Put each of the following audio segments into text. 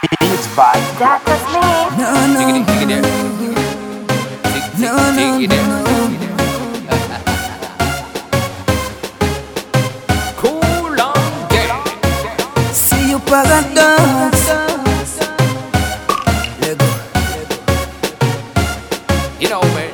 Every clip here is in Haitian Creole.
Beats by That was me. Cool on game. See you paradox. Let go. You know me.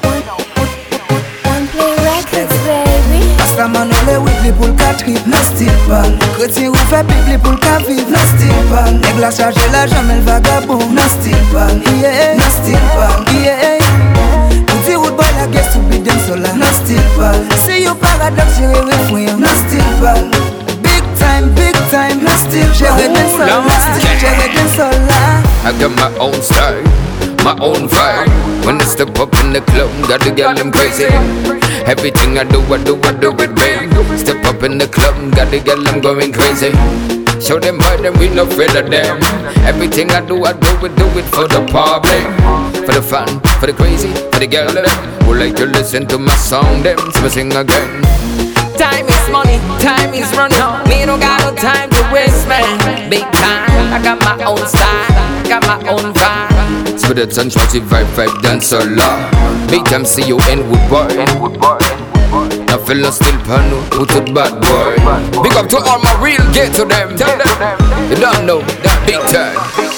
One play records, baby. Asta man ole wip li pou l ka trip nan stil pan. Kretien ou fe pip li pou l ka viv nan stil pan. Neg la charge la jamel vagabond nan stil pan. Yeah, nan stil pan. Yeah. Pouti wood boy la guess to be dem sola nan stil pan. See you paradox jere refouyan nan stil pan. Big time nan stil jere den sola. Jere den sola. I got my own style, my own vibe. When I step up in the club, got the girl them crazy. Everything I do it, babe. Step up in the club, got the girl them going crazy. Show them boy them we no afraid of them. Everything I do it for the public, for the fun, for the crazy, for the girl them who like to listen to my song. Them so I sing again. Time is money, time is running out. Me no got no time to waste, man. Big time, I got my own style, I got my own vibe. Spit it and try to vibe dance a lot. Big time see you in Woodboy. I feel no still panu, put it bad boy. Big up to all my real get to them. Tell them, you don't know that big time.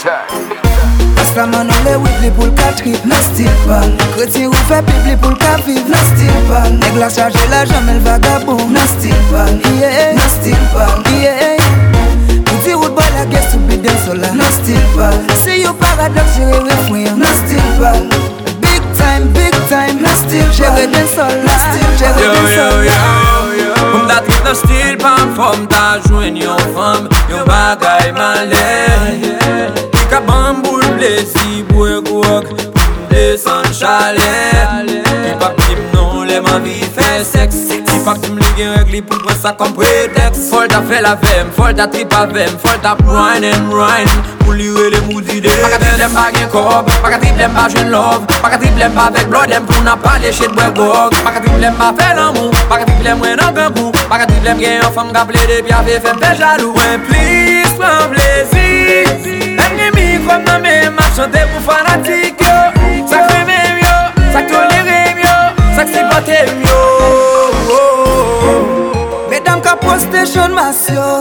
Asta man ole wip li pou l ka trip nan stil pan. Kretien ou fe pip li pou l ka viv nan stil pan. Neg la charge la jamel vagabond nan stil pan. Yeah, nan stil pan. Yeah. Pouti wood boy la guess to be dem sola nan stil pan. See you paradox jere refouyan nan stil pan. Big time nan stil jere den sola. Jere den sola. Kom da trip nan stil pan fom ta jwen yon fam. Yon bagay male. Ka bambou plesi pou e gok pou m'desan chalet. Ki pa pim non le man vi fe seks. Si pa ki m'li gen regli pou pren sa kom pretext. Fol ta fe la vem, fol ta trip avem, fol ta wine and wine pou liwe le moudi de. Pa ka trip dem pa gen kob, pa ka trip dem pa jwen love. Pa ka trip dem pa vek blood dem pou na pale chet bwe gok. Pa ka trip dem pa fe l'amou, pa ka trip dem wè nan gambou. Pa ka trip dem gen yon fam ka ple de pi ave fem pe jalou. Wè please pran plezi. Comme dans mes matchs, chantez pour fanatique yo. Ça fait même yo, ça tolère yo, ça supporte yo. Mesdames ka postation masyo.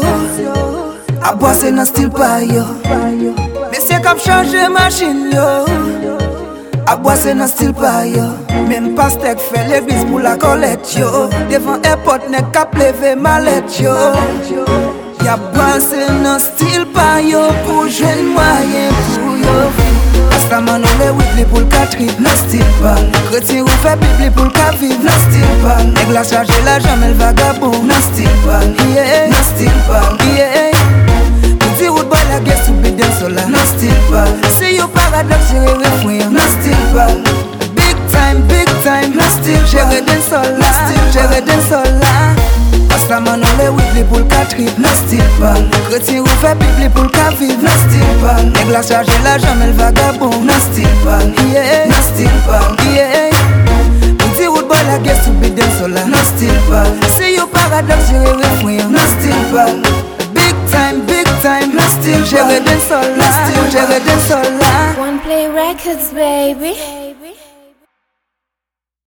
A boise nan stil pa yo. Messieurs kap change machine yo. A boise nan stil pa yo. Même pastek fait l'église pour la collecte yo. Devant airport nek kap leve malet yo. Ya boise nan stil pa yo pou jwen moyen pou yo viv. Asta man ole wip li pou l ka trip nan stil pan. Kretien ou fe pip li pou l ka viv nan stil pan. Neg la charge la jamel vagabond nan stil pan. Yeah, nan stil pan. Yeah. Pouti wood boy la guess to be dem sola nan stil pan. See you paradox jere refouyan nan stil pan. Big time nan stil jere den sola. Jere den sola. Asta man ole wip li pou l ka trip nan stil pan. Kretien ou fe pip li pou l ka viv nan stil pan. Neg la charge la jamel vagabond nan stil pan. Yeah, nan stil pan. Yeah. Pouti wood boy la guess to be dem sola nan stil pan. See you paradox jere refouyan nan stil pan. Big time nan stil jere den sola. Jere den sola. One play records, baby.